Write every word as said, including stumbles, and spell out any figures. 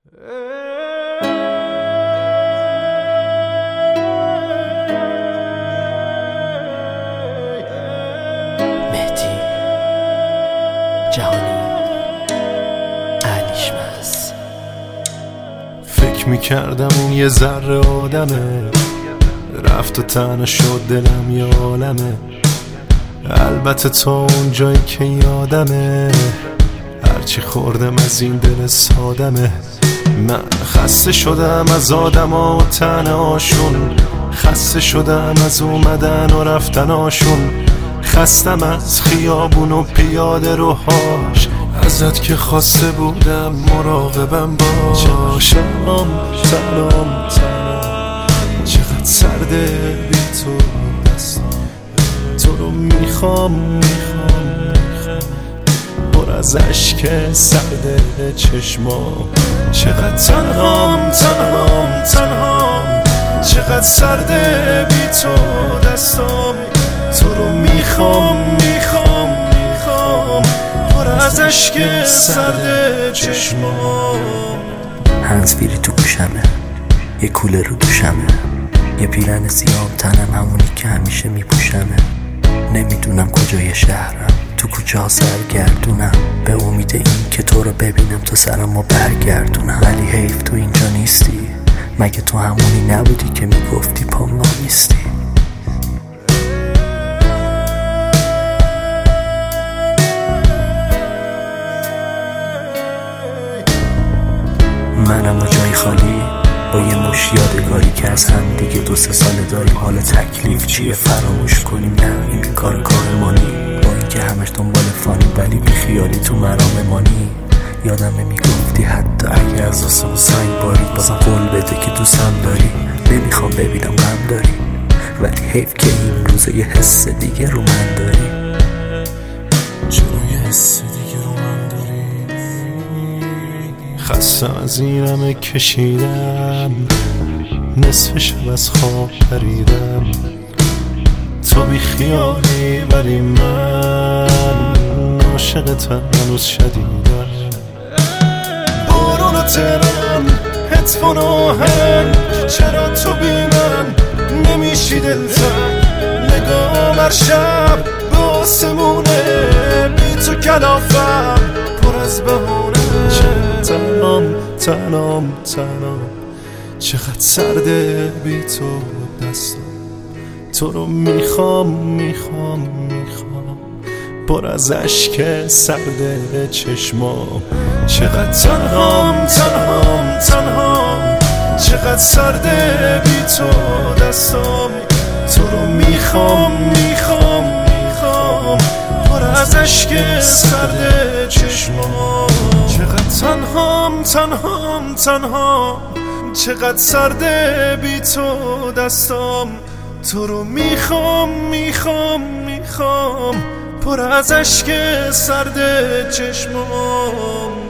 مهدی جهانی علیشمس. فکر میکردم اون یه ذره آدمه، رفت و تنها شد دلم یه عالمه. البته تا اون جایی که یادمه، هرچی خوردم از این دل سادمه. من خسته شدم از آدما و تنهاشون، خسته شدم از اومدن و رفتناشون، خستم از خیابون و پیاده روهاش، ازت که خواسته بودم مراقبم باش. تنام تنام تنام چقدر سرده بی تو دستم، تو رو میخوام میخوام میخوام پر از عشق سرده چشمام. چقدر تنهام تنهام تنهام چقدر سرده بی تو دستم، تو رو میخوام میخوام میخوام پر از عشق سرده چشمام. هنزفیری تو گوشمه، یه کوله رو دوشمه، یه پیرن سیام تنم همونی که همیشه میپوشمه. نمیدونم کجای شهرم، تو کوچه ها سرگردونم، به امید این که تو رو ببینم تا سرمو برگردونم. ولی حیف تو اینجا نیستی، مگه تو همونی نبودی که میگفتی پام نیستی؟ منم و جای خالی با یه مش یادگاری که از هم دیگه دو سه ساله داریم. حالا تکلیف چیه فراموش کنیم؟ نه این کار کارمانی، با اینکه همش دنبال فانی ولی بی خیالی تو مرام مانی. یادمه میگفتی حتی اگه از آسمون سنگ بارید بازم قول بده که دوستم داری. نمیخوام ببینم غم داری، ولی حیف که این روزه یه حس دیگه رو من داری. چرا یه حس دیگه رو من داری؟ خستم از این همه کشیدم، نصف شب از خواب پریدم. تو بی خیالی ولی من عاشقتم هنوز شدیدم. بارون و ترم هدفون آهنگ، چرا تو بی من نمیشی دلتنگ؟ نگام هر شب به آسمونه، بی تو کلافم پر از بهونه. تنام تنام تنام چقدر سرده بی تو دستم، تو رو میخوام میخوام میخوام پر از عشق سرده چشمام. چقدر تنهام تنهام تنهام چقدر سرده بی تو دستم، تو رو میخوام میخوام میخوام پر از عشق سرده چشمام. چقدر تنهام تنهام تنهام چقدر سرده بی تو دستم، تو رو میخوام میخوام میخوام پر از عشق سرده چشمام.